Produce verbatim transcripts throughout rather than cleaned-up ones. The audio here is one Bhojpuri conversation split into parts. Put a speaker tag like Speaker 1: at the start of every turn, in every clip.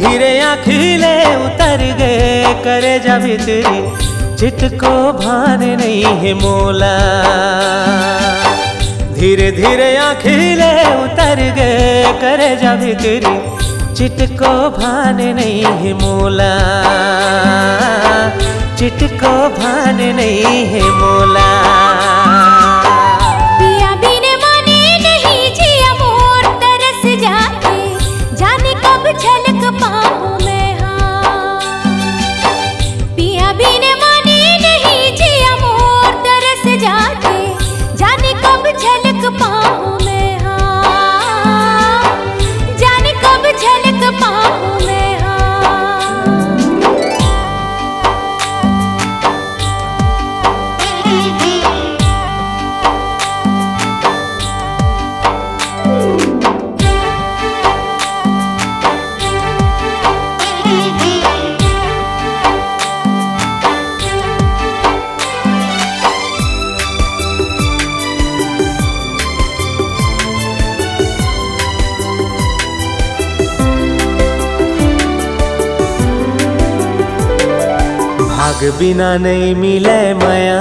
Speaker 1: धीरे आँखिले उतर गए करे जा भीतरी, चिटको भान नहीं है मोला। धीरे धीरे आँखिले उतर गए करे जा भीतरी, चिटको भान नहीं है मोला, चिटको भान नहीं है मोला।
Speaker 2: पिया बिन माने नहीं जिया मोर तरस जाके, जाने कब झलक पाऊं मैं हाँ। पिया बिन माने नहीं जिया मोर तरस जाके, जाने कब झलक पाऊं मैं हाँ, जाने कब झलक पाऊं मैं हाँ।
Speaker 1: भाग बिना नहीं मिले माया,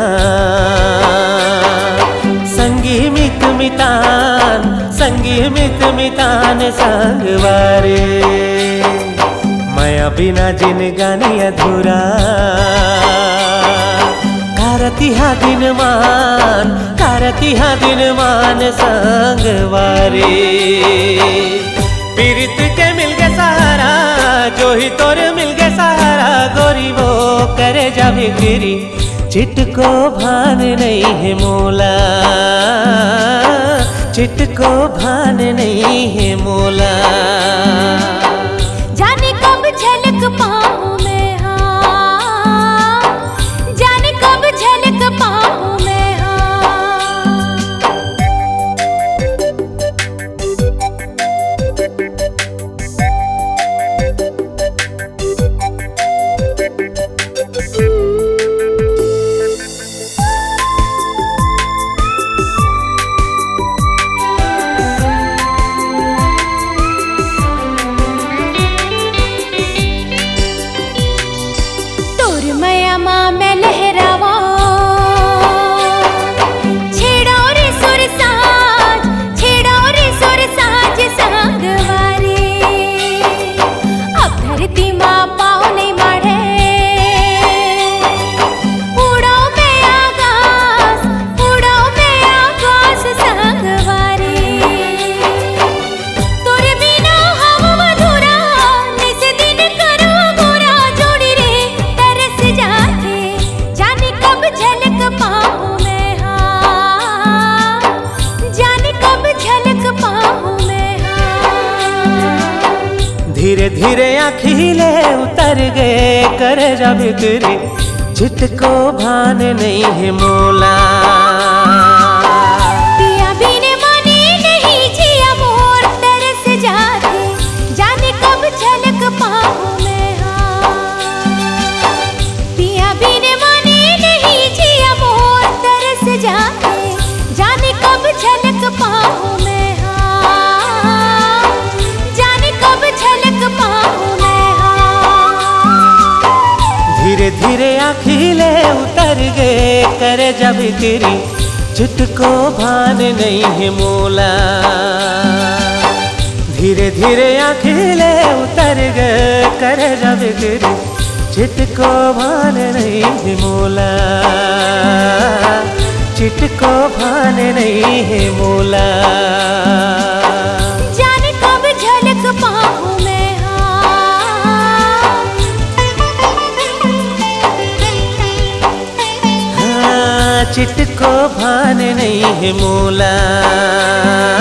Speaker 1: संगी मित मितान, संगी मित मितान संगवारे। माया बिना जिनगानी अधूरा, कारती हा दिन मान, कारती हा दिन मान संगवारे। पीरित के मिल गए सहारा, जो ही तोरे मिल गए सहारा, गोरी वो करे जा भीतरी, चिटको भान नहीं है मोला, चिटको भान नहीं है मोला।
Speaker 2: जाने कब झलक पाऊं मैं हाँ, जाने कब झलक पाऊं मैं हाँ।
Speaker 1: धीरे धीरे आँखिले उतर गए करे जा भीतरी, चिटको भान नहीं है मोला।
Speaker 2: पिया बिन माने नहीं जिया मोर तरस जाके, जाने कब झलक पाऊं मैं हाँ। पिया बिन माने नहीं जिया मोर तरस जाके, जाने कब झलक पाऊं मैं हाँ, जाने कब झलक पाऊं मैं हाँ।
Speaker 1: धीरे धीरे आँखिले उतर गए करे जा भीतरी, चिटको भान नहीं है मोला। धीरे धीरे आँखिले उतर गए करे जा भीतरी, चिटको भान नहीं है मोला, चिटको भान नहीं है मोला।
Speaker 2: जाने कब झलक पाऊं मैं हाँ,
Speaker 1: चिटको भान नहीं है मोला।